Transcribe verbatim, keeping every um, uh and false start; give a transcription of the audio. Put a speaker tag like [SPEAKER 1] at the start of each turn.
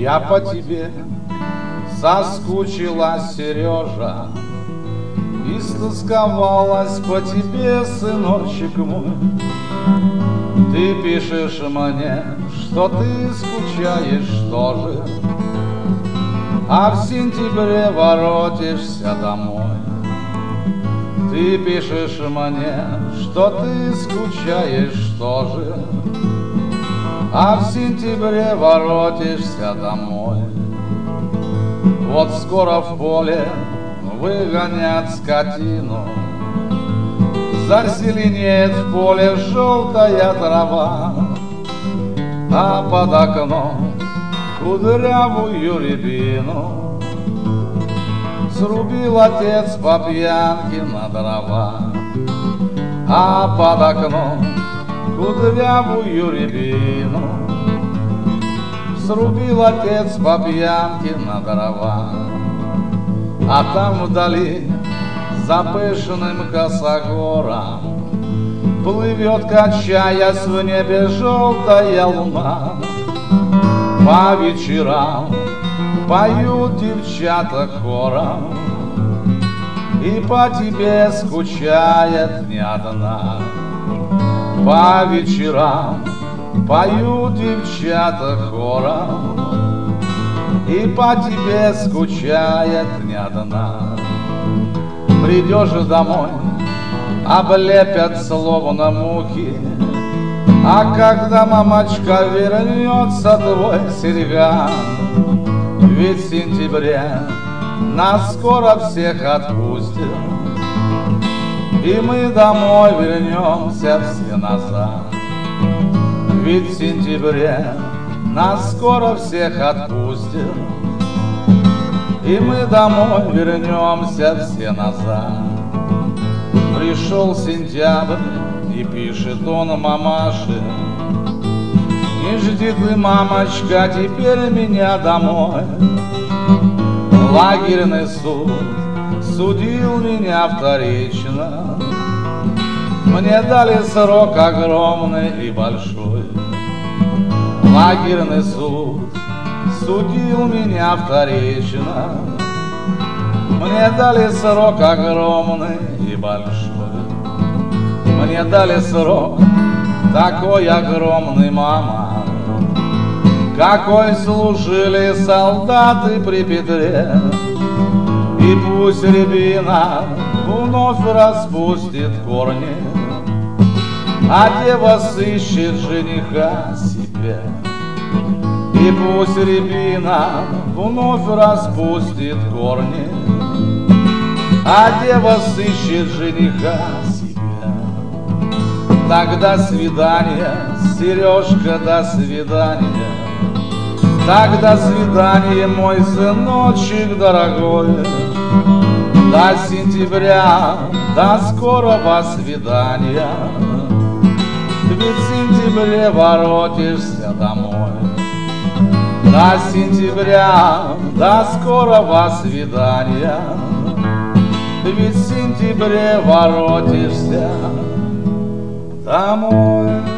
[SPEAKER 1] Я по тебе соскучилась, Сережа, истосковалась по тебе, сыночек мой. Ты пишешь мне, что ты скучаешь тоже, а в сентябре воротишься домой. Ты пишешь мне, что ты скучаешь тоже, а в сентябре воротишься домой. Вот скоро в поле выгонят скотину, зазеленеет в поле желтая трава, а под окном кудрявую рябину срубил отец по пьянке на дрова. А под окном кудрявую рябину срубил отец по пьянке на дрова. А там вдали за пышным косогором плывет, качаясь в небе, желтая луна. По вечерам поют девчата хором, и по тебе скучает не одна. По вечерам поют девчата хором, и по тебе скучает не одна. Придешь домой, облепят словно мухи, а когда мамочка вернется, твой серьган, ведь в сентябре нас скоро всех отпустят, и мы домой вернемся все назад. Ведь в сентябре нас скоро всех отпустят, и мы домой вернемся все назад. Пришел сентябрь, и пишет он мамаше: не жди ты, мамочка, теперь меня домой. Лагерный суд судил меня вторично, мне дали срок огромный и большой. Лагерный суд судил меня вторично, мне дали срок огромный и большой. Мне дали срок такой огромный, мама, какой служили солдаты при Петре. И пусть рябина вновь распустит корни, а дева сыщет жениха себе. И пусть рябина вновь распустит корни, а дева сыщет жениха себе. Так до свидания, Сережка, до свидания. Так до свидания, мой сыночек дорогой. До сентября, до скорого свидания. Ведь в сентябре воротишься домой. До сентября, до скорого свидания. Ведь в сентябре воротишься домой.